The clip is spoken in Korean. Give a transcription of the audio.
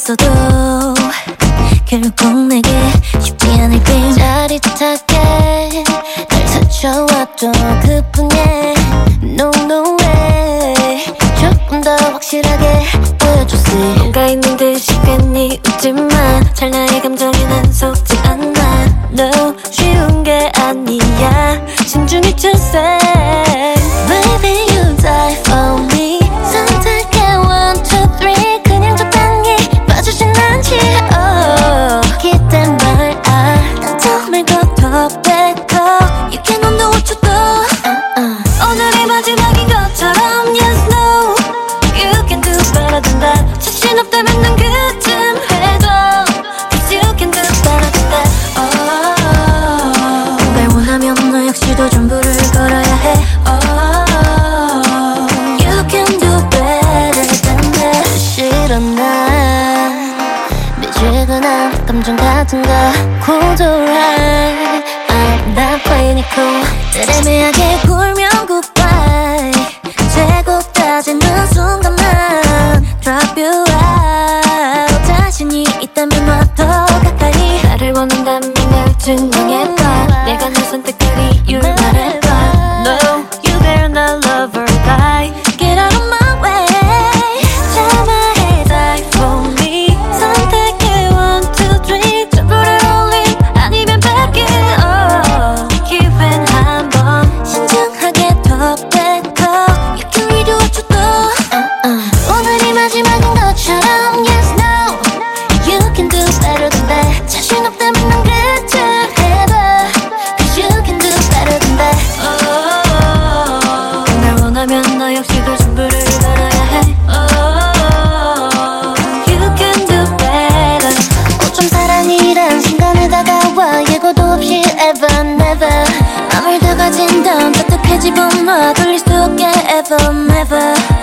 있어도 결국 내게 쉽지 않을 빈 짜릿하게 날 스쳐와도 그뿐이야. No no way. 조금 더 확실하게 보여줬어. 뭔가 있는 듯이 괜히 웃지만 찰나의 감정에 난 속지 않아. No 쉬운 게 아니야. 신중히 주세. Baby you die for me. 선택해 1, 2, 3. 그냥 적당히 봐주진 않지. Oh 기댄 말 난 더 말고 더 better. You can undo what you do. 오늘이 마지막인 것처럼 yes no. You can do better than that. 자신 없다면 난 그쯤 해줘. Cause you can do better than that. Oh 날 원하면 너 역시도 전부를 걸어야 해. Oh you can do better than that. 싫어 난 미지근한 감정 같은 거 고도할 I'm not playing it cool. 애매하게 굴면 goodbye. 제곱다지는 순간만 drop you out. 자신이 있다면 와 더 가까이. 나를 원한다면 날 증명해봐. 내가 널 선택할 이유를 말해봐. No, you better not love or die. Get out of my way. 참아해 die for me. 선택해 1, 2, 3. 전부를 올린 아니면 뺏긴. Oh 기회는 한 번. 신중하게 더 better. You can redo what you do. 오늘이 마지막인 것처럼 yes no. You can do better than that. 자신 없다면 난 그쯤 해봐. Cause you can do better than that. Oh 날 원하면 너 역시도 전부를 걸어야 해. Oh you can do better. 어쩜 사랑이란 순간에 다가와 예고도 없이 ever never. 아무리 더 가진 넌 따뜻해지고 너 돌릴 수 없게 ever never.